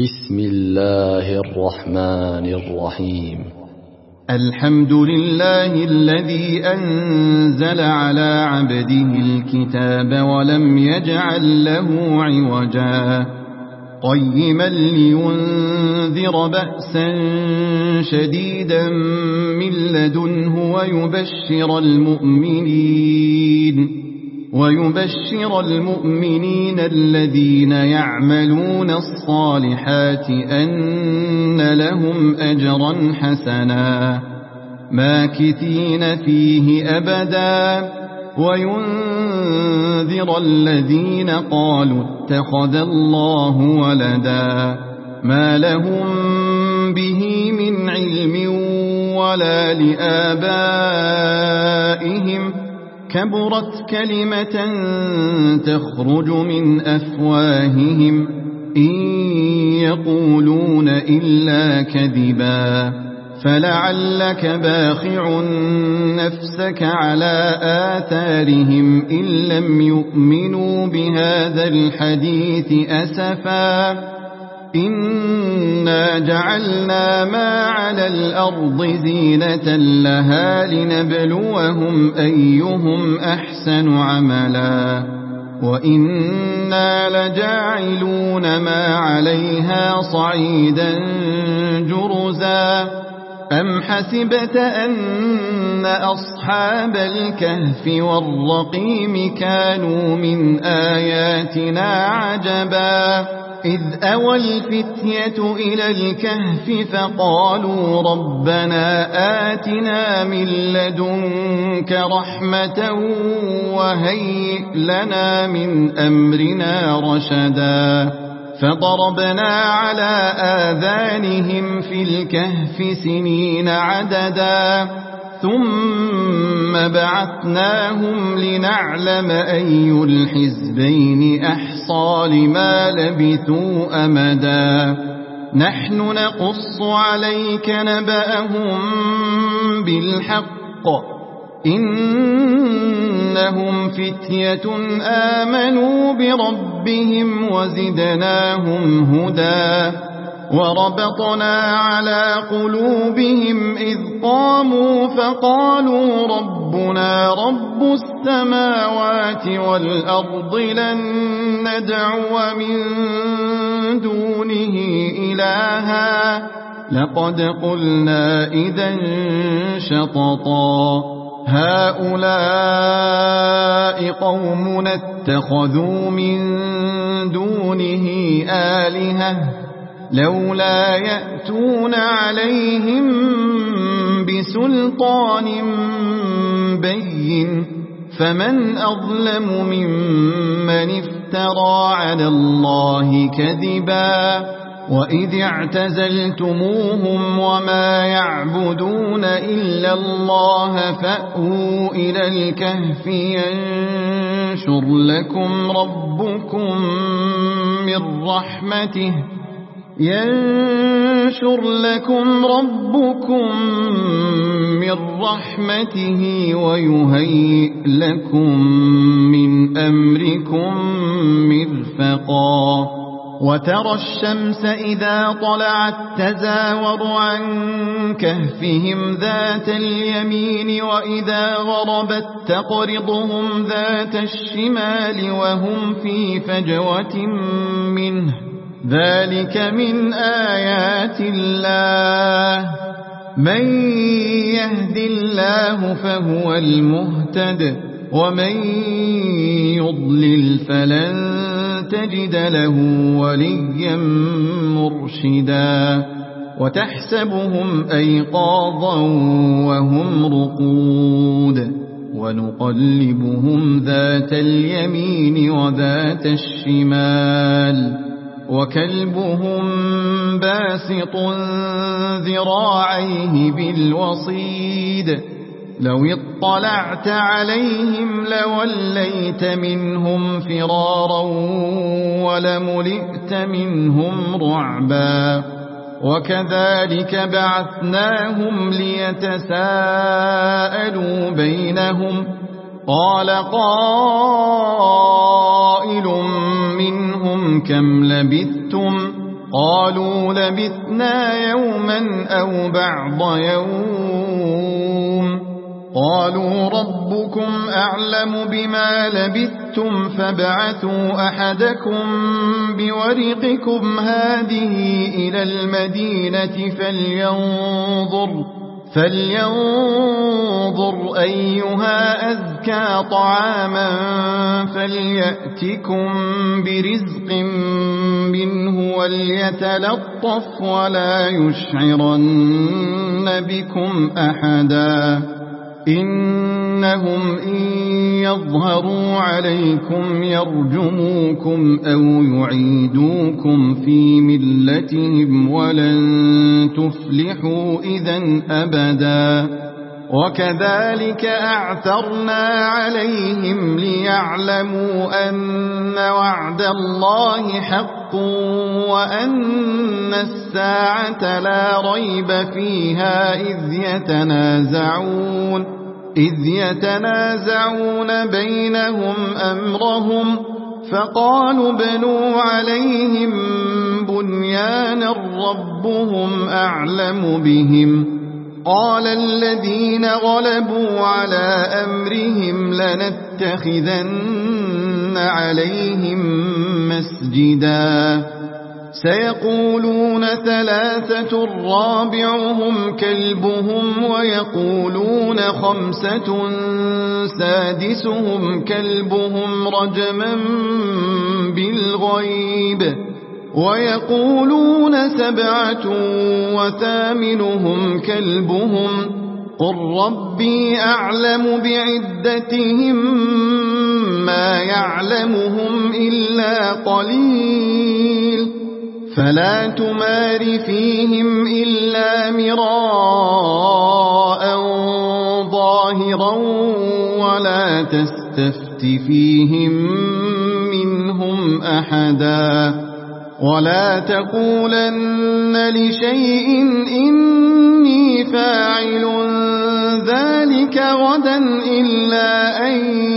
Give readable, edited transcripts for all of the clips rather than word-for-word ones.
بسم الله الرحمن الرحيم. الحمد لله الذي أنزل على عبده الكتاب ولم يجعل له عوجا قيما لينذر بأسا شديدا من لدنه ويبشر المؤمنين الذين يعملون الصالحات أن لهم أجرا حسنا ماكثين فيه أبدا وينذر الذين قالوا اتخذ الله ولدا ما لهم به من علم ولا لآبائهم كبرت كلمة تخرج من أفواههم إن يقولون إلا كذبا فلعلك باخع نفسك على آثارهم إن لم يؤمنوا بهذا الحديث أسفا إنا جعلنا ما على الأرض زينة لها لنبلوهم أيهم أحسن عملا وإنا لجاعلون ما عليها صعيدا جرزا أم حسبت أن أصحاب الكهف والرقيم كانوا من آياتنا عجبا إذ أوى الفتية إلى الكهف فقالوا ربنا آتنا من لدنك رحمة وهيئ لنا من أمرنا رشدا فضربنا على آذانهم في الكهف سنين عددا ثم بعثناهم لنعلم أي الحزبين أحصى لما لبثوا أمدا نحن نقص عليك نبأهم بالحق إنهم فتية آمنوا بربهم وزدناهم هدى وربطنا على قلوبهم إذ قاموا فقالوا ربنا رب السماوات والأرض لن ندعو من دونه إلها لقد قلنا إذا شططا هؤلاء قومنا اتخذوا من دونه آلهة لولا يأتون عليهم بسلطان بين فمن أظلم ممن افترى على الله كذبا وإذ اعتزلتموهم وما يعبدون إلا الله فأووا إلى الكهف ينشر لكم ربكم من رحمته ويهيئ لكم من أمركم مرفقا وترى الشمس إذا طلعت تزاور عن كهفهم ذات اليمين وإذا غربت تقرضهم ذات الشمال وهم في فجوة منه ذلك من آيات الله من يهد الله فهو المهتد ومن يضلل فلن تجد له وليا مرشدا وتحسبهم أيقاظا وهم رقود ونقلبهم ذات اليمين وذات الشمال وكلبهم باسط ذراعيه بالوصيد لو اطلعت عليهم لوليت منهم فرارا ولملئت منهم رعبا وكذلك بعثناهم ليتساءلوا بينهم قال قائل منهم كم لبثتم قالوا لبثنا يوما أو بعض يوم قالوا ربكم أعلم بما لبثتم فابعثوا أحدكم بورقكم هذه إلى المدينة فلينظر أيها أزكى طعاما فليأتكم برزق منه وليتلطف ولا يشعرن بكم أحدا إنهم إن يظهروا عليكم يرجموكم أو يعيدوكم في ملتهم ولن تفلحوا إذن أبدا وكذلك أعثرنا عليهم ليعلموا أن وعد الله حق وأن الساعة لا ريب فيها إذ يتنازعون بينهم أمرهم فقالوا بنوا عليهم بنيانا ربهم أعلم بهم قال الذين غلبوا على أمرهم لنتخذن عليهم مسجدا سيقولون ثلاثة رابعهم كلبهم ويقولون خمسة سادسهم كلبهم رجما بالغيب ويقولون سبعة وثامنهم كلبهم قل ربي أعلم بعدتهم ما يعلمهم إلا قليل فلا تمار فيهم إلا مراء ظاهرا ولا تستفت فيهم منهم أحدا ولا تقولن لشيء إني فاعل ذلك غدا إلا أن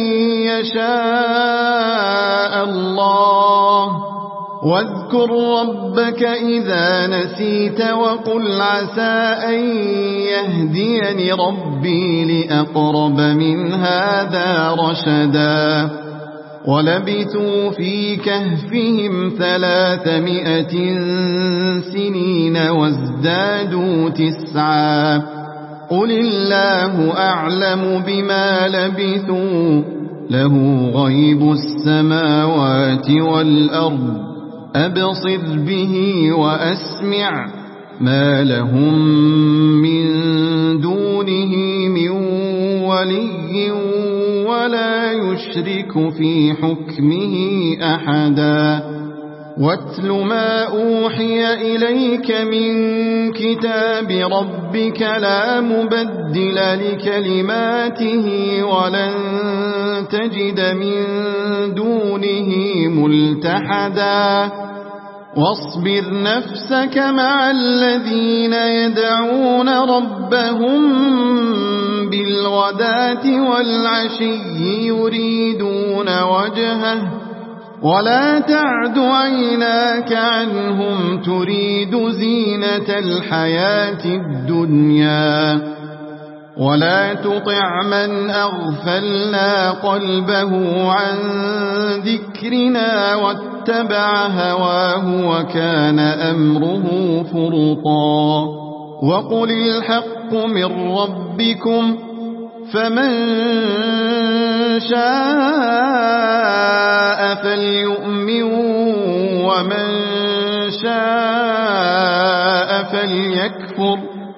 يشاء الله واذكر ربك إذا نسيت وقل عسى أن يهديني ربي لأقرب من هذا رشدا ولبثوا في كهفهم 300 سنين وازدادوا 9 قل الله أعلم بما لبثوا له غيب السماوات والأرض أبصر به وأسمع ما لهم من دونه من ولي ولا يشرك في حكمه أحدا واتل ما أوحي إليك من كتاب ربك لا مبدل لكلماته ولن تجد من دونه ملتحدا واصبر نفسك مع الذين يدعون ربهم بالغداة والعشي يريدون وجهه ولا تعد عيناك عنهم تريد زينة الحياة الدنيا ولا تطع من أغفلنا قلبه عن ذكرنا واتبع هواه وكان أمره فرطا وقل الحق من ربكم فمن شاء فليؤمن ومن شاء فليكفر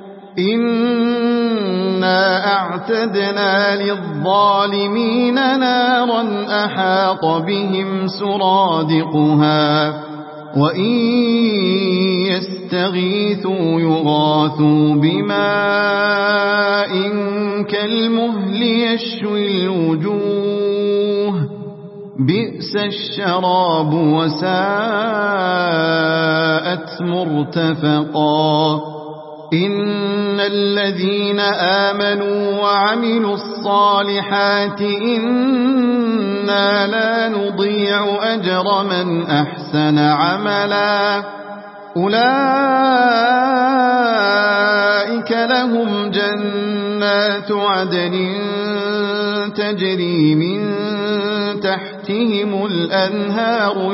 إنا أعتدنا للظالمين نارا أحاط بهم سرادقها وإن يستغيثوا يغاثوا بماء كالمهل يشوي الوجوه بئس الشراب وساءت مرتفقا إن الذين آمنوا وعملوا الصالحات إنا لا نضيع أجر من أحسن عملا أولئك لهم جنات عدن تجري من تحتهم الأنهار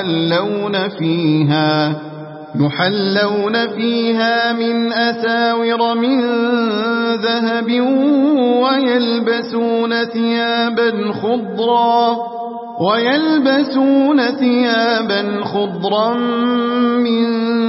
يحلون فيها من أساور من ذهب ويلبسون ثيابا خضرا من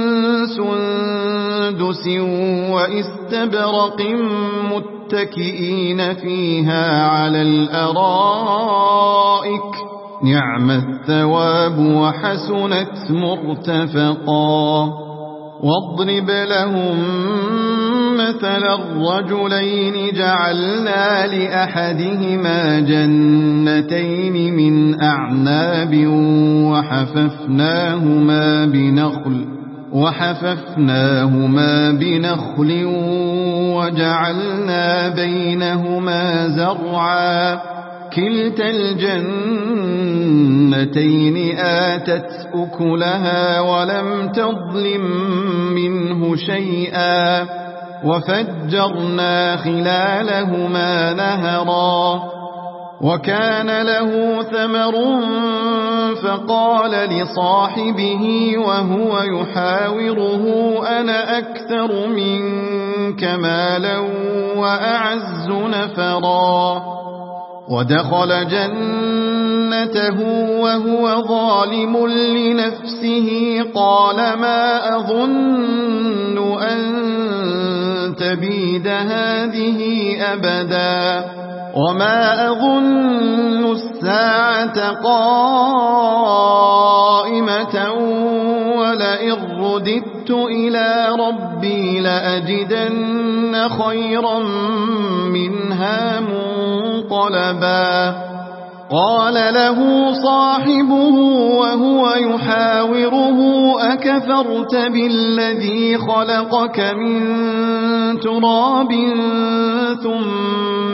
سندس وإستبرق متكئين فيها على الأرائك نعم الثواب وحسنت مرتفقا واضرب لهم مثل الرجلين جعلنا لأحدهما جنتين من أعناب وحففناهما بنخل وجعلنا بينهما زرعا كلتا الجنتين آتت أكلها ولم تظلم منه شيئا وفجرنا خلالهما نهرا وكان له ثمر فقال لصاحبه وهو يحاوره أنا أكثر منك مالا وأعز نفرا ودخل جنته وهو ظالم لنفسه قال ما أظن أن تبيد هذه أبدا وما أظن الساعة قائمة ولئن رددت إلى ربي لأجدن خيرا منها منقلبا قال له صاحبه وهو يحاوره أكفرت بالذي خلقك من تراب ثم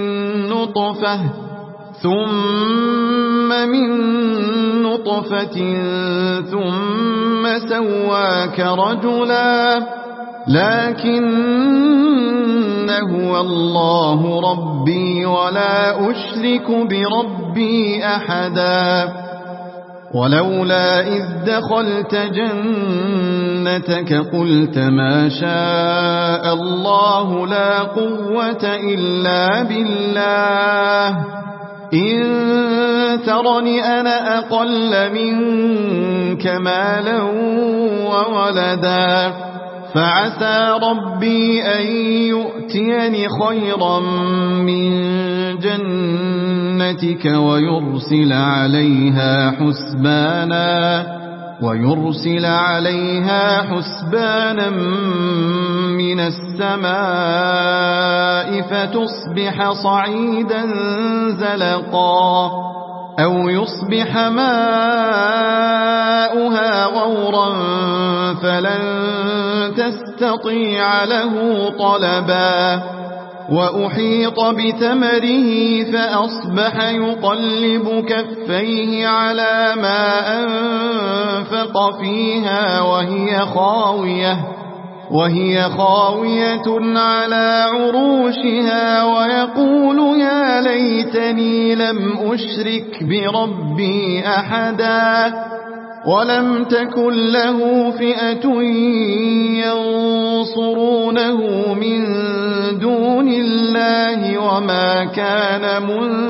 من نطفة ثم سواك رجلا لكن هو الله ربي ولا أشرك بربي أحدا ولولا إذ دخلت جنتك قلت ما شاء الله لا قوة إلا بالله إن ترني أنا أقل منك مالا وولدا فعسى ربي أن يؤتيني خيرا من جنتك ويرسل عليها حسبانا من السماء فتصبح صعيدا زلقا أو يصبح ماؤها غورا فلن تستطيع له طلبا وأحيط بثمره فأصبح يقلب كفيه على ما أنفق فيها وهي خاوية على عروشها ويقول يا ليتني لم أشرك بربي أحدا ولم تكن له فئة ينصرونه من دون الله وما كان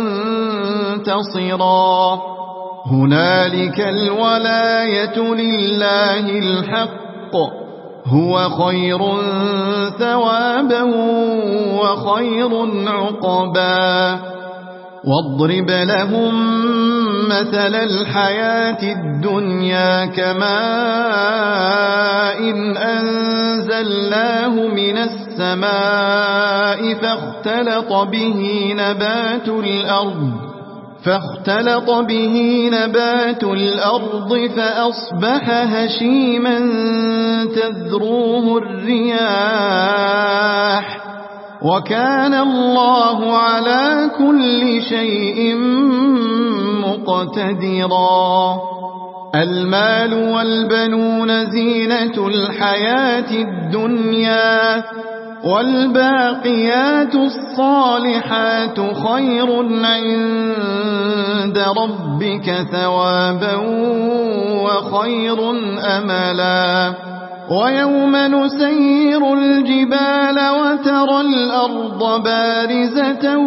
منتصرا هنالك الولاية لله الحق هو خير ثوابا وخير عقبا واضرب لهم مثل الحياة الدنيا كماء أنزلناه من السماء فاختلط به نبات الأرض فأصبح هشيما تذروه الرياح وكان الله على كل شيء مقتدرا المال والبنون زينة الحياة الدنيا والباقيات الصالحات خير عند ربك ثوابا وخير أملا ويوم نسير الجبال وترى الأرض بارزة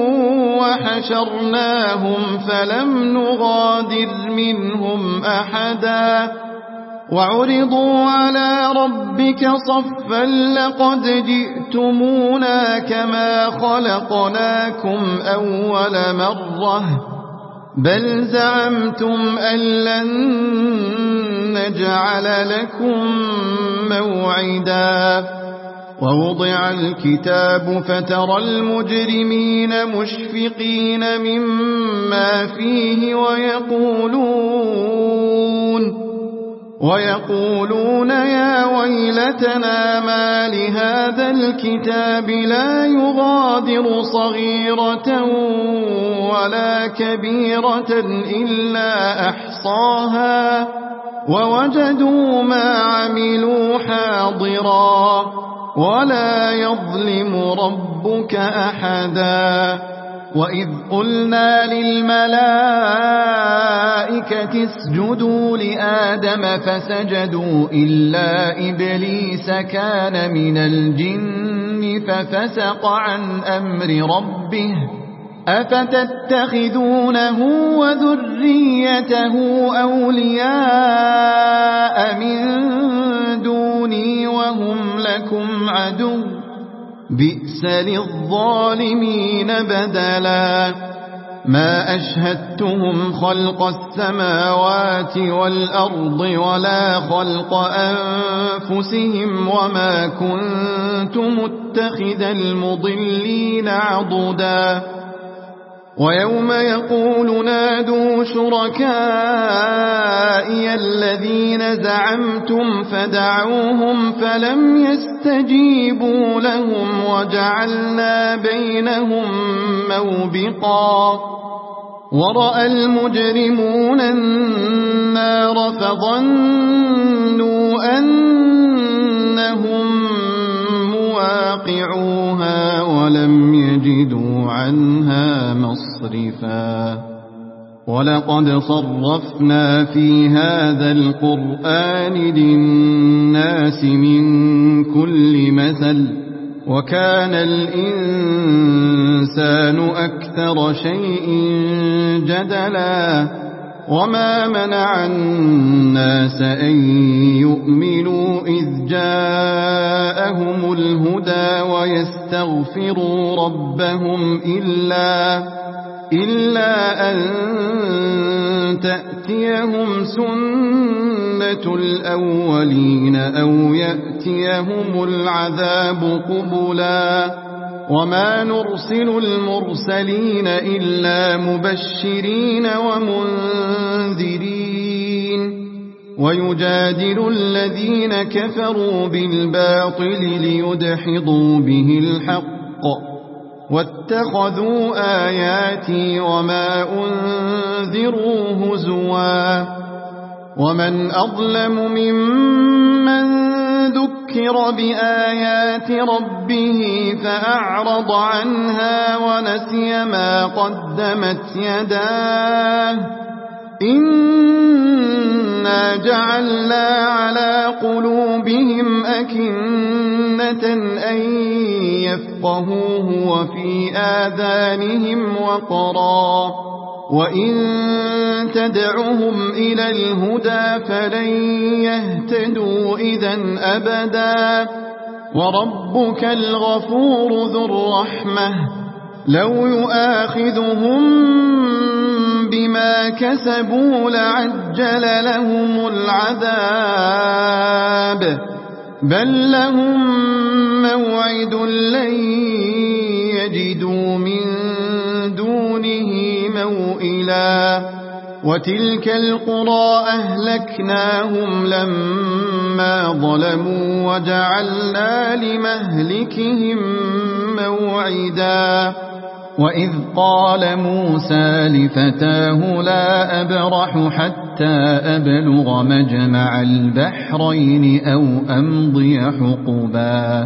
وحشرناهم فلم نغادر منهم أحدا وعرضوا على ربك صفا لقد جئتمونا كما خلقناكم أول مرة بل زعمتم أن لن نجعل لكم موعدا ووضع الكتاب فترى المجرمين مشفقين مما فيه ويقولون يا ويلتنا ما لهذا الكتاب لا يغادر صغيرة ولا كبيرة إلا أحصاها ووجدوا ما عملوا حاضرا ولا يظلم ربك أحدا وإذ قلنا للملائكة اسجدوا لآدم فسجدوا إلا إبليس كان من الجن ففسق عن أمر ربه أفتتخذونه وذريته أولياء من دوني وهم لكم عدو بئس للظالمين بدلا ما أشهدتهم خلق السماوات والأرض ولا خلق أنفسهم وما كنت متخذ المضلين عضدا ويوم يقول نادوا شركائي الذين زعمتم فدعوهم فلم يستجيبوا لهم وجعلنا بينهم موبقا ورأى المجرمون النار فظنوا أنهم مواقعوها ولم يجدوا عنها مصرفا ولقد صرفنا في هذا القرآن للناس من كل مثل وكان الإنسان أكثر شيء جدلا وما منع الناس أن يؤمنوا إذ جاءهم الهدى ويستغفروا ربهم إلا أن تأتيهم سنة الأولين أو يأتيهم العذاب قبلا وما نرسل المرسلين إلا مبشرين ومنذرين ويجادل الذين كفروا بالباطل ليدحضوا به الحق واتخذوا آياتي وما أنذروا هزوا ومن أظلم ممن ذكر بآيات ربه فأعرض عنها ونسي ما قدمت يداه إنا جعلنا على قلوبهم أكنة أن يفقهوه وفي آذانهم وقرا وإن تدعهم إلى الهدى فلن يهتدوا إذن أبدا وربك الغفور ذو الرحمة لو يؤاخذهم بما كسبوا لعجل لهم العذاب بل لهم موعد لن يجدوا من دونه موئلا وتلك القرى أهلكناهم لما ظلموا وجعلنا لمهلكهم موعدا وإذ قال موسى لفتاه لا أبرح حتى أبلغ مجمع البحرين أو أمضي حقبا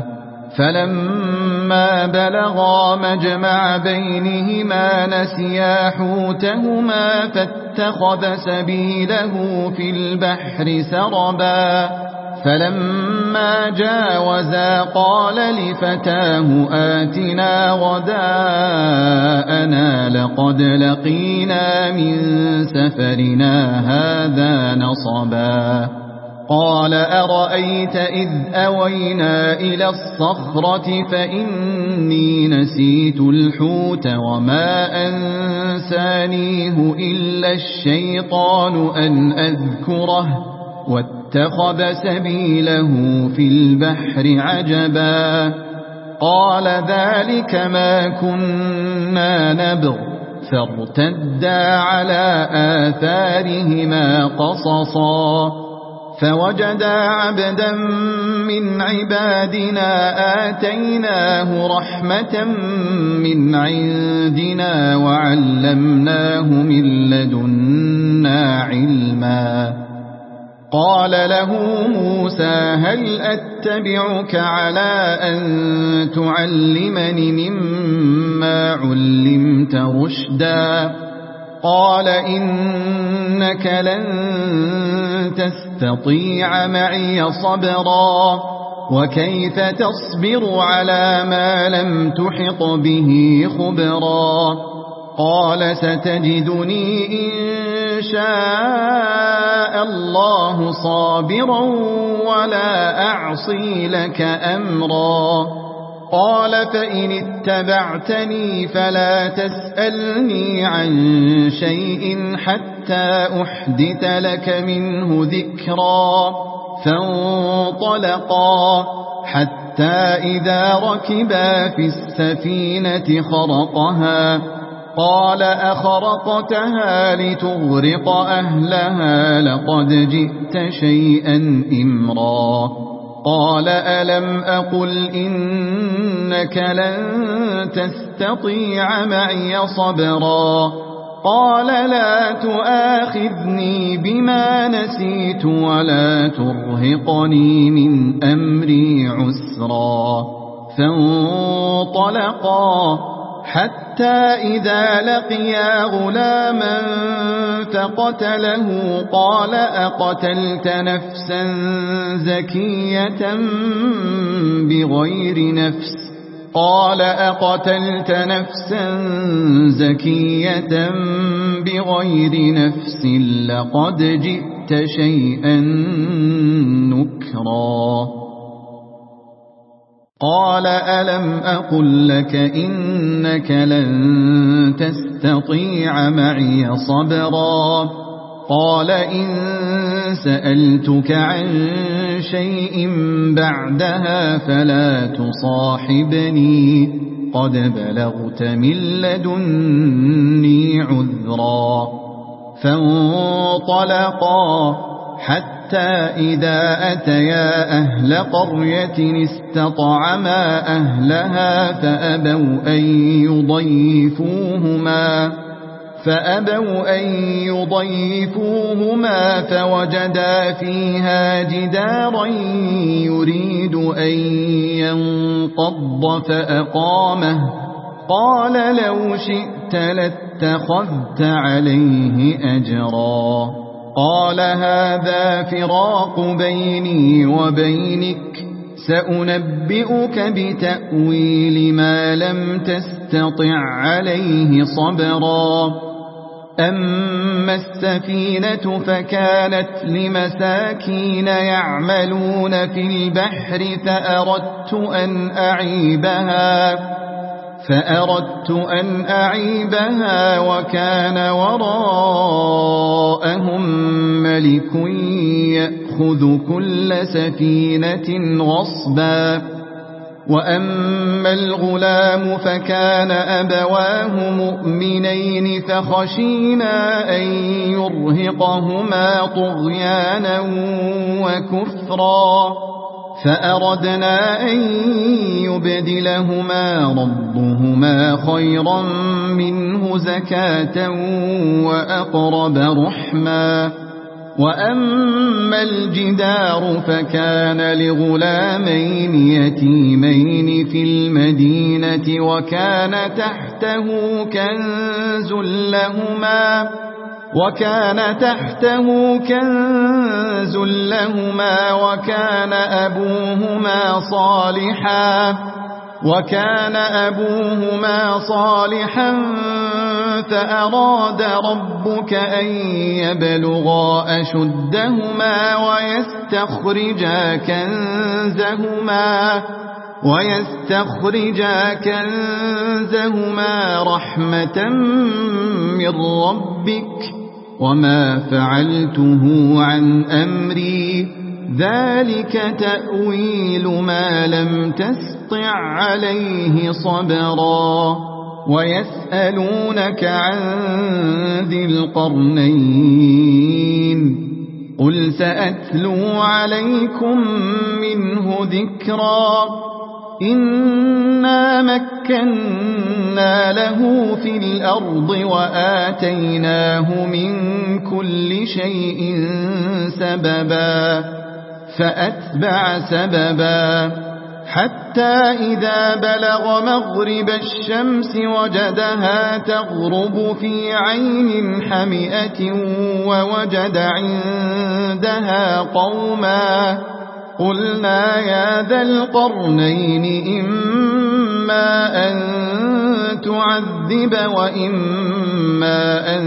فلما بلغا مجمع بينهما نسيا حوتهما فاتخذ سبيله في البحر سربا فلما جاوزا قال لفتاه آتنا غداءنا لقد لقينا من سفرنا هذا نصبا قال أرأيت إذ أوينا إلى الصخرة فإني نسيت الحوت وما أنسانيه إلا الشيطان أن أذكره واتخذ سبيله في البحر عجبا قال ذلك ما كنا نبغ فارتدا على آثارهما قصصا فوجدا عبدا من عبادنا آتيناه رحمة من عندنا وعلمناه من لدنا علما قال له موسى هل أتبعك على أن تعلمني مما علمت رشدا قال إنك لن تستطيع معي صبرا وكيف تصبر على ما لم تحط به خبرا قال ستجدني إن شاء الله صابرا ولا أعصي لك أمرا قال فإن اتبعتني فلا تسألني عن شيء حتى أحدث لك منه ذكرا فانطلقا حتى إذا ركبا في السفينة خرقها قال أخرقتها لتغرق أهلها لقد جئت شيئا إمرا قال ألم أقل إنك لن تستطيع معي صبرا قال لا تؤاخذني بما نسيت ولا ترهقني من أمري عسرا فانطلقا حتى إذا لقيا غلاما فقتله قال أقتلت نفسا زكية بغير نفس قال أقتلت نفسا زكية بغير نفس لقد جئت شيئا نكرا قال ألم أقل لك إنك لن تستطيع معي صبرا قال إن سألتك عن شيء بعدها فلا تصاحبني قد بلغت من لدني عذرا فانطلقا حتى إذا أتيا أهل قرية استطعما أهلها فأبوا أن يضيفوهما فوجدا فيها جدارا يريد أن ينقض فأقامه قال لو شئت لاتخذت عليه أجرا قال هذا فراق بيني وبينك سأنبئك بتأويل ما لم تستطع عليه صبرا أما السفينة فكانت لمساكين يعملون في البحر فأردت أن أعيبها وكان وراءهم ملك يأخذ كل سفينة غصبا وأما الغلام فكان أبواه مؤمنين فخشينا أن يرهقهما طغيانا وكفرا فأردنا أن يبدلهما ربهما خيرا منه زكاة وأقرب رحما. وأما الجدار فكان لغلامين يتيمين في المدينة وكان تحته كنز لهما وكان أبوهما صالحا فأراد ربك أن يبلغا أشدهما ويستخرجا كنزهما رحمة من ربك وما فعلته عن أمري ذلك تأويل ما لم تستطع عليه صبرا. ويسألونك عن ذي القرنين قل سأتلو عليكم منه ذكرا. إنا مكنا له في الأرض وآتيناه من كل شيء سببا فأتبع سببا حتى إذا بلغ مغرب الشمس وجدها تغرب في عين حمئة ووجد عندها قوما قلنا يا ذا القرنين إما أن تعذب وإما أن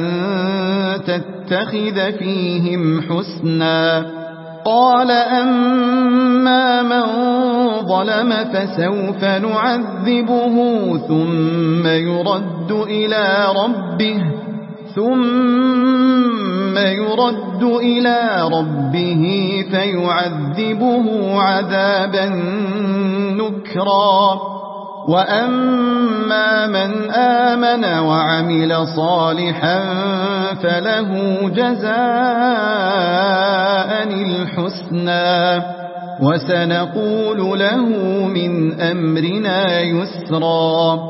تتخذ فيهم حسنا. قال أما من ظلم فسوف نعذبه ثم يرد إلى ربه فيعذبه عذابا نكرا. وأما من آمن وعمل صالحا فله جزاء الحسنى وسنقول له من أمرنا يسرا.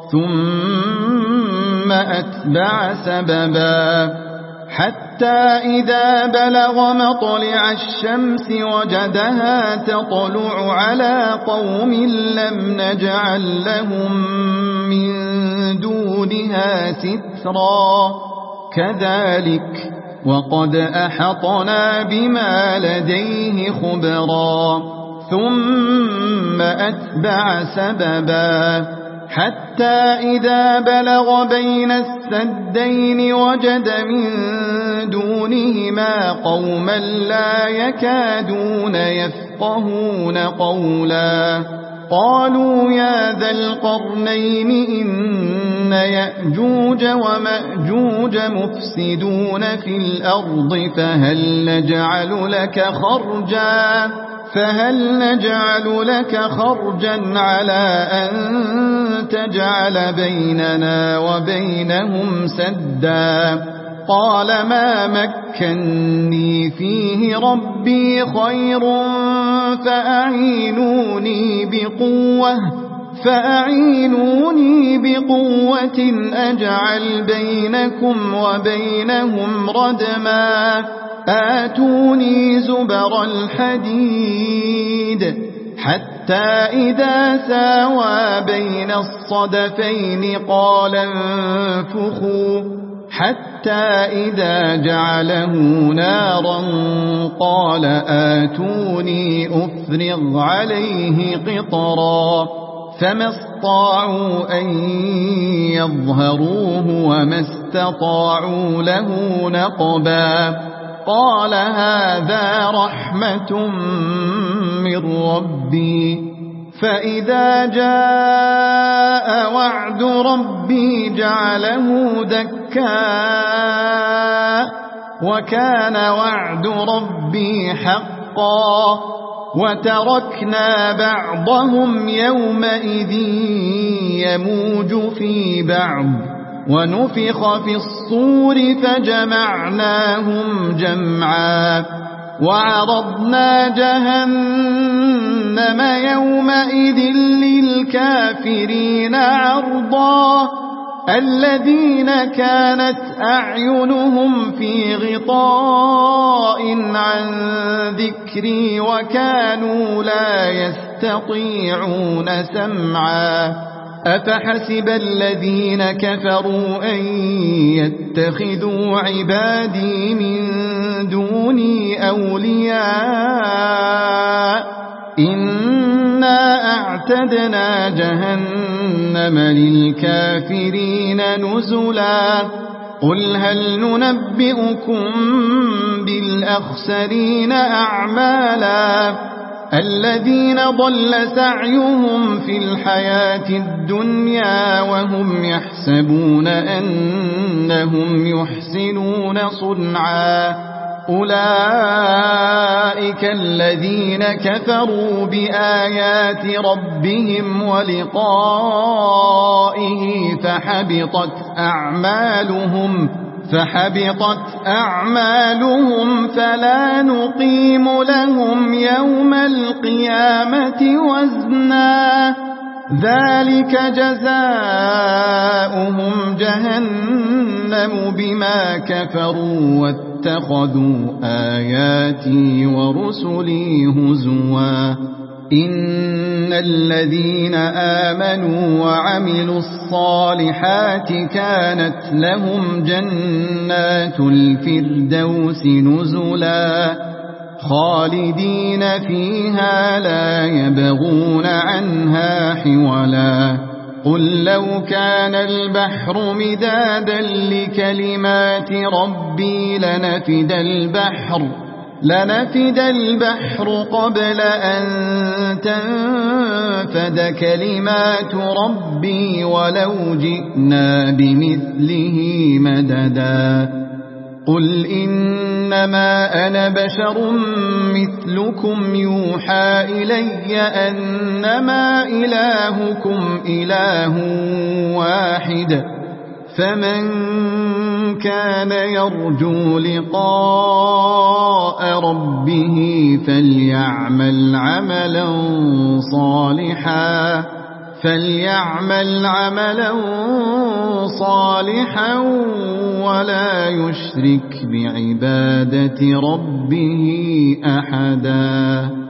ثم أتبع سببا حتى إذا بلغ مطلع الشمس وجدها تطلع على قوم لم نجعل لهم من دونها سترا. كذلك وقد أحطنا بما لديه خبرا. ثم أتبع سببا حتى إذا بلغ بين السدين وجد من دونهما قوما لا يكادون يفقهون قولا. قالوا يا ذا القرنين إن يأجوج ومأجوج مفسدون في الأرض فهل نجعل لك خرجا على أن تجعل بيننا وبينهم سدا. قال ما مكني فيه ربي خير فأعينوني بقوة أجعل بينكم وبينهم ردما. آتوني زبر الحديد حتى إذا ساوى بين الصدفين قال انفخوا حتى إذا جعله نارا قال آتوني أفرغ عليه قطرا. فما استطاعوا أن يظهروه وما استطاعوا له نقبا. قال هذا رحمة من ربي فإذا جاء وعد ربي جعله دكا وكان وعد ربي حقا. وتركنا بعضهم يومئذ يموج في بعض ونفخ في الصور فجمعناهم جمعا. وعرضنا جهنم جهنم يومئذ للكافرين عرضا الذين كانت أعينهم في غطاء عن ذكري وكانوا لا يستطيعون سمعا أفحسب الذين كفروا أن يتخذوا عبادي من دوني أولياء إنا أعتدنا جهنم للكافرين نزلا قل هل ننبئكم بالأخسرين أعمالا الذين ضل سعيهم في الحياة الدنيا وهم يحسبون أنهم يحسنون صنعا أولئك الذين كفروا بآيات ربهم ولقائه فحبطت أعمالهم فلا نقيم لهم يوم القيامة وزنا ذلك جزاؤهم جهنم بما كفروا واتخذوا آياتي ورسلي هزوا إن الذين آمنوا وعملوا الصالحات كانت لهم جنات الفردوس نزلا خالدين فيها لا يبغون عنها حولا قل لو كان البحر مدادا لكلمات ربي لنفد البحر قبل أن تنفد كلمات ربي ولو جئنا بمثله مددا قل إنما أنا بشر مثلكم يوحى إلي أنما إلهكم إله واحد فمن كان يرجو لقاء ربه فليعمل عملا صالحا ولا يشرك بعبادة ربه أحدا